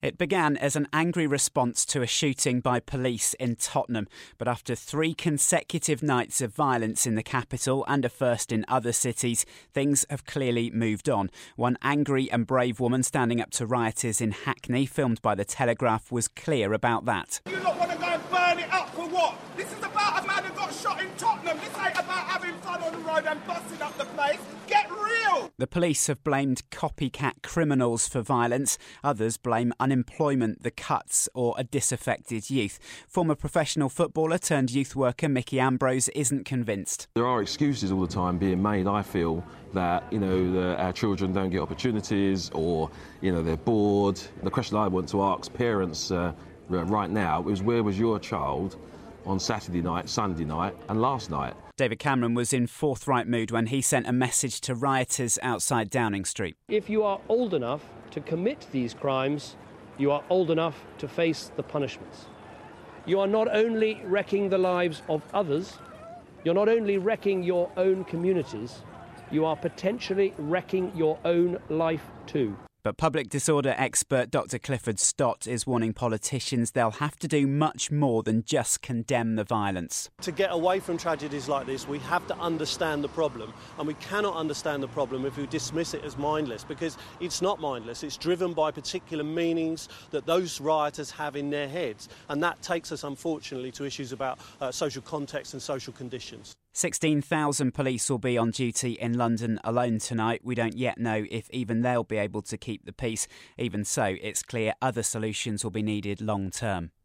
It began as an angry response to a shooting by police in Tottenham, but after 3 consecutive nights of violence in the capital and a first in other cities, things have clearly moved on. One angry and brave woman standing up to rioters in Hackney, filmed by The Telegraph, was clear about that. You lot want to go and burn it up for what? This is about a man who got shot in Tottenham. This ain't about having fun on the road and busting up the place. Get real! The police have blamed copycat criminals for violence. Others blame unemployment, the cuts, or a disaffected youth. Former professional footballer turned youth worker Mickey Ambrose isn't convinced. There are excuses all the time being made, I feel, that, our children don't get opportunities or, they're bored. The question I want to ask parents right now is, where was your child on Saturday night, Sunday night and last night? David Cameron was in forthright mood when he sent a message to rioters outside Downing Street. If you are old enough to commit these crimes, you are old enough to face the punishments. You are not only wrecking the lives of others, you're not only wrecking your own communities, you are potentially wrecking your own life too. But public disorder expert Dr Clifford Stott is warning politicians they'll have to do much more than just condemn the violence. To get away from tragedies like this, we have to understand the problem, and we cannot understand the problem if we dismiss it as mindless, because it's not mindless. It's driven by particular meanings that those rioters have in their heads, and that takes us, unfortunately, to issues about social context and social conditions. 16,000 police will be on duty in London alone tonight. We don't yet know if even they'll be able to keep the peace. Even so, it's clear other solutions will be needed long term.